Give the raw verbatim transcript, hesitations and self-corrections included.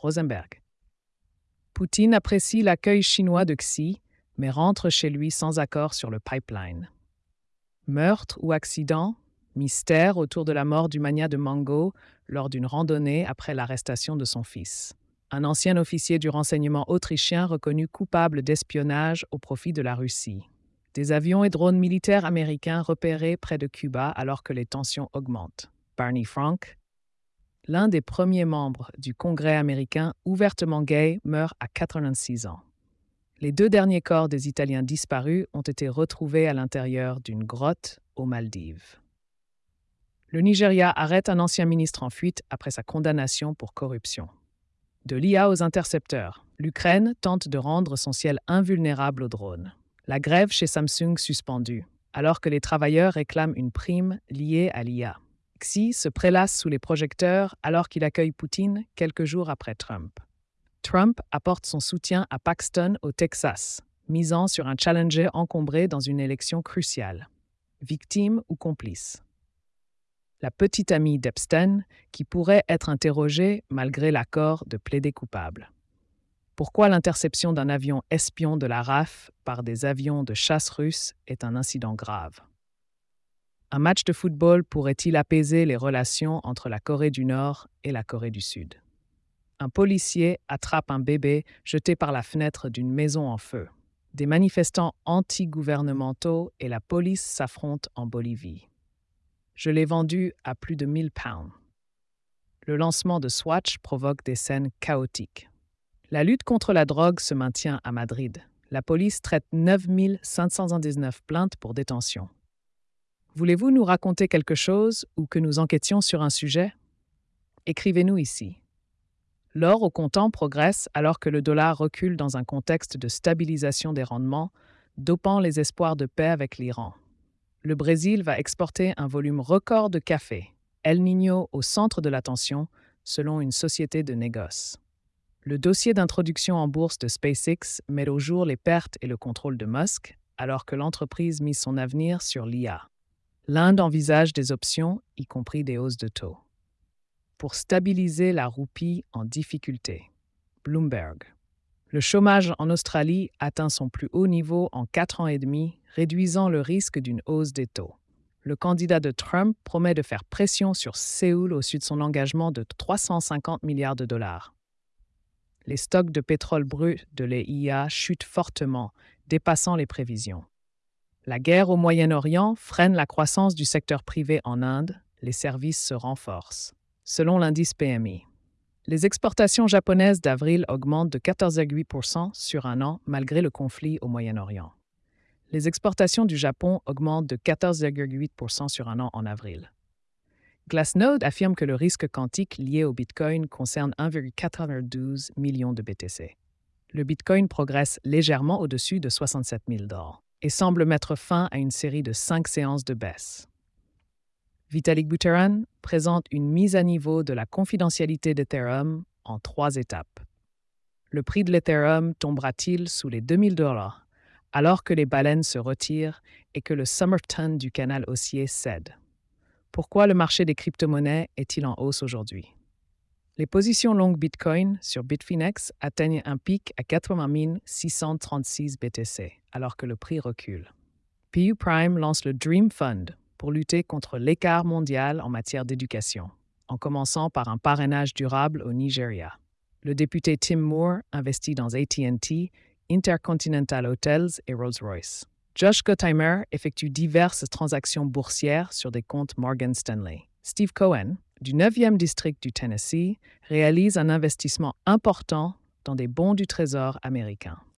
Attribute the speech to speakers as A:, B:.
A: Rosenberg. Poutine apprécie l'accueil chinois de Xi, mais rentre chez lui sans accord sur le pipeline. Meurtre ou accident? Mystère autour de la mort du magnat de mango lors d'une randonnée après l'arrestation de son fils. Un ancien officier du renseignement autrichien reconnu coupable d'espionnage au profit de la Russie. Des avions et drones militaires américains repérés près de Cuba alors que les tensions augmentent. Barney Frank, l'un des premiers membres du Congrès américain ouvertement gay, meurt à quatre-vingt-six ans. Les deux derniers corps des Italiens disparus ont été retrouvés à l'intérieur d'une grotte aux Maldives. Le Nigeria arrête un ancien ministre en fuite après sa condamnation pour corruption. De l'I A aux intercepteurs, l'Ukraine tente de rendre son ciel invulnérable aux drones. La grève chez Samsung suspendue, alors que les travailleurs réclament une prime liée à l'I A. Xi se prélasse sous les projecteurs alors qu'il accueille Poutine quelques jours après Trump. Trump apporte son soutien à Paxton au Texas, misant sur un challenger encombré dans une élection cruciale. Victime ou complice? La petite amie d'Epstein, qui pourrait être interrogée malgré l'accord de plaider coupable. Pourquoi l'interception d'un avion espion de la R A F par des avions de chasse russes est un incident grave? Un match de football pourrait-il apaiser les relations entre la Corée du Nord et la Corée du Sud? Un policier attrape un bébé jeté par la fenêtre d'une maison en feu. Des manifestants anti-gouvernementaux et la police s'affrontent en Bolivie. Je l'ai vendu à plus de mille pounds. Le lancement de Swatch provoque des scènes chaotiques. La lutte contre la drogue se maintient à Madrid. La police traite neuf mille cinq cent dix-neuf plaintes pour détention. Voulez-vous nous raconter quelque chose ou que nous enquêtions sur un sujet? Écrivez-nous ici. L'or au comptant progresse alors que le dollar recule dans un contexte de stabilisation des rendements, dopant les espoirs de paix avec l'Iran. Le Brésil va exporter un volume record de café, El Niño au centre de l'attention, selon une société de négoce. Le dossier d'introduction en bourse de SpaceX met au jour les pertes et le contrôle de Musk, alors que l'entreprise mise son avenir sur l'I A. L'Inde envisage des options, y compris des hausses de taux. Pour stabiliser la roupie en difficulté. Bloomberg. Le chômage en Australie atteint son plus haut niveau en quatre ans et demi, réduisant le risque d'une hausse des taux. Le candidat de Trump promet de faire pression sur Séoul au suite de son engagement de trois cent cinquante milliards de dollars. Les stocks de pétrole brut de l'E I A chutent fortement, dépassant les prévisions. La guerre au Moyen-Orient freine la croissance du secteur privé en Inde, les services se renforcent. Selon l'indice P M I. Les exportations japonaises d'avril augmentent de quatorze virgule huit pour cent sur un an malgré le conflit au Moyen-Orient. Les exportations du Japon augmentent de quatorze virgule huit pour cent sur un an en avril. Glassnode affirme que le risque quantique lié au Bitcoin concerne un virgule quatre-vingt-douze million de B T C. Le Bitcoin progresse légèrement au-dessus de soixante-sept mille dollars et semble mettre fin à une série de cinq séances de baisse. Vitalik Buterin présente une mise à niveau de la confidentialité d'Ethereum en trois étapes. Le prix de l'Ethereum tombera-t-il sous les deux mille dollars alors que les baleines se retirent et que le Summerton du canal haussier cède? Pourquoi le marché des crypto-monnaies est-il en hausse aujourd'hui? Les positions longues Bitcoin sur Bitfinex atteignent un pic à quatre-vingt mille six cent trente-six B T C alors que le prix recule. P U Prime lance le Dream Fund pour lutter contre l'écart mondial en matière d'éducation, en commençant par un parrainage durable au Nigeria. Le député Tim Moore investit dans A T and T, Intercontinental Hotels et Rolls-Royce. Josh Gottheimer effectue diverses transactions boursières sur des comptes Morgan Stanley. Steve Cohen, du neuvième district du Tennessee, réalise un investissement important dans des bons du Trésor américain.